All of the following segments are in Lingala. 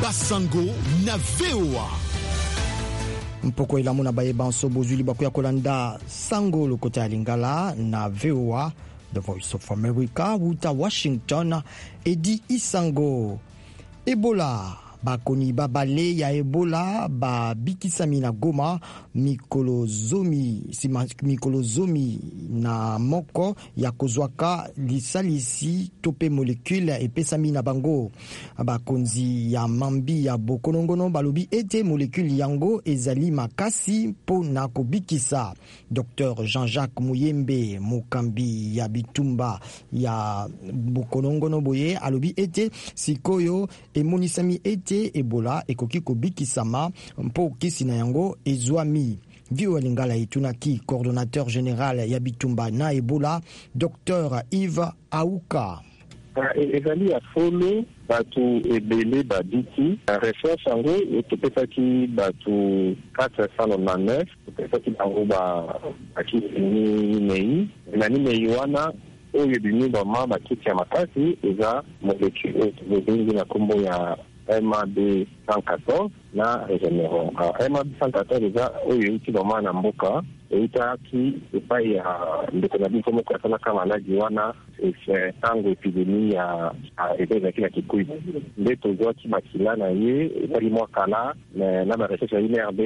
Basango na VOA. Mpoko ilamu na baye banso bozuli bakuya kolanda sango lokota ya Lingala na VOA, The Voice of America, wuta Washington, Edi Isango. Ebola, bakoni babale ya Ebola, ba bikisami na Goma, mikolozomi na moko ya kozwaka lisalisi tope molekule epesami na bango. Bakonzi ya mambi ya bokonongono balobi ete molekule yango ezali makasi po na kobikisa. Dr Jean-Jacques Muyembe, mokambi ya bitumba ya bokonongono boye, alobi ete sikoyo emonisami ete Ebola ekoki kobikisama mpo kisi na yango ezwami. VOA Lingala itunaki coordonnateur général ya bitumba na Ebola, Dr Yves Aouka. Ezali ya folo batu ebele babiti recherche yango etopesaki batu 499 etopesaki bango bakisi nei na nimei wana oyo ebimi bama bakiti ya makasi eza molekule tobengi na kombo ya MAB114 na Regeneron. MAB114 eza oyo euti bama na mboka eitaki epai ya ndeko na biso moko asalaka maladi wana tango epidemi ya ezalaki na Kikuyu nde tozwaki makila na ye etali mwa kala na barecherche ya INRB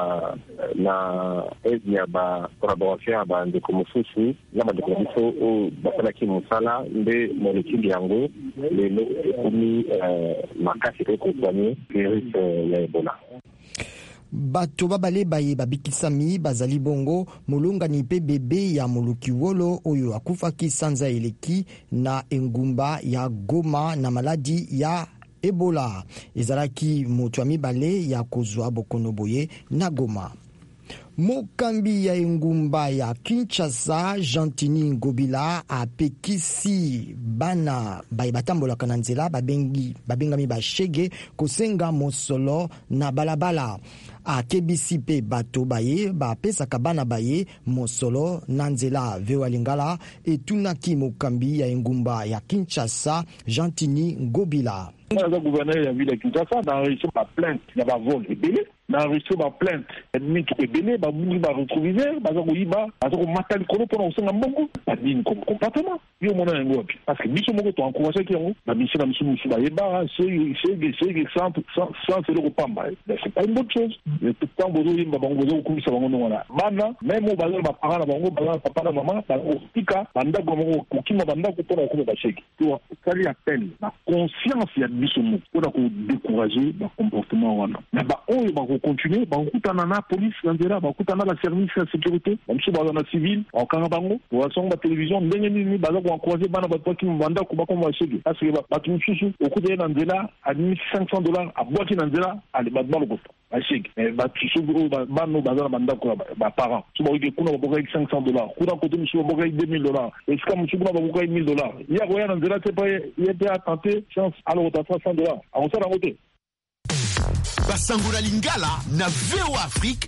na aide ya bacolaboration ya bandeko mosusu na bandeko na biso oyo basalaki mosala nde molekule yango lelo ekomi makasi pe kosoigne virus ya Ebola. Bato babale baye babikisami bazali bongo molongani pe bebe ya molukiwolo oyo akufaki sanza eleki na engumba ya Goma na maladi ya Ebola. Ezalaki moto ya mibale ya kozwa bokono boye na Goma. Mokambi ya engumba ya Kinshasa, Jantini Ngobila, apekisi bana baye batambolaka na nzela babengami bashege kosenga mosolo na balabala. Akebisi pe bato baye bapesaka bana baye mosolo na nzela. VOA Lingala etunaki mokambi ya engumba ya Kinshasa, Jantini Ngobila. Le gouverneur ya ville ya Kinshasa a enregistré ma plainte ya ba vol ebele, na enregistré ma plainte ennemi ebele ba bungi ba rétroviseur baza ko yiba baza ko matali kono pona osenga mbongo ba dine comme comportement yo mona yango wapi parce que biso moko to encourager ki yango ba biso na musu ba yeba c'est sans le repamba c'est pas une bonne chose le temps bozo yimba bango bozo kumisa bango ngona bana même au bazo ba parents bango baza papa na maman ba tika banda bango ko kima banda ko pona ko ba cheki to sali appel la conscience ya biso moko pour décourager le comportement wana na ba oyo ba continuer ba kutana na police nzela ba kutana la service de sécurité ba mso ba na civil en kanga bango wa songa télévision ndenge nini baza ko encourager bana ba toki mbanda ko ba ko ba chege parce que ba tumususu okude na nzela admis $500 abwaki na nzela ale ba balo ko ba chege ba tsusu ba no baza na banda ko ba parents so ba kuna ba boka $500 kuna ko tumusu ba boka $2000 et ce comme kuna ba boka $1000 ya ko ya na nzela c'est pas il a tenté chance alors $300 on s'en a voté. Basango na Lingala na VOA Afrique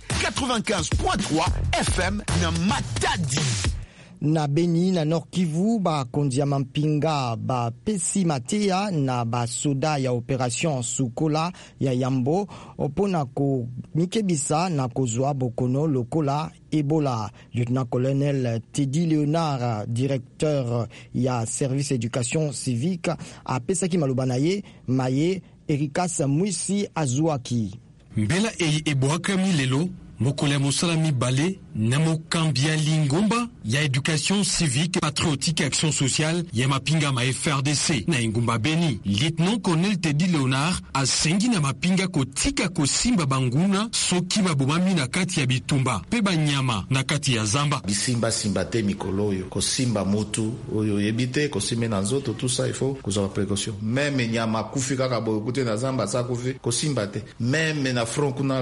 95.3 FM na Matadi. Na Beni na Nord Kivu ba kondia mampinga ba pesi matea na ba soda ya operation Sukola ya Yambo opona ko mikebisa na kozwa bokono lokola Ebola. Lieutenant-colonel Teddy Léonard, directeur ya service éducation civique, a pesaki malubanaye maye Erikas Mwisi Azuaki. Mbela eboakami lelo mokole mosala mibale na mokambia lingomba ya éducation civique patriotique et action sociale ya mapinga ma FRDC na ingumba Beni. Lieutenant-colonel Teddy Léonard asengi na mapinga kotika kosimba banguna soki babomami na kati ya bitumba pe banyama na kati ya zamba. Bisimba te mikolo oyo kosimba motu oyo yebite kosimbe na nzoto tout ça il faut kozwa précaution. Même nyama kufi kaka bokote na zamba sa kufi kosimba te. Même na front kuna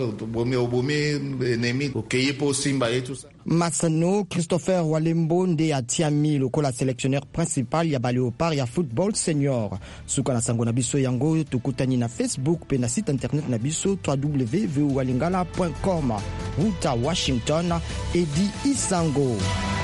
obomi ennemi okeye po simba et tout ça. Masano Christopher Walembo nde atiami lokola sélectionneur principal ya ba Léopard ya football senior. Suka na sango na biso yango tukutani na Facebook pe na site internet na biso www.voalingala.com. Wuta Washington, Edi Isango.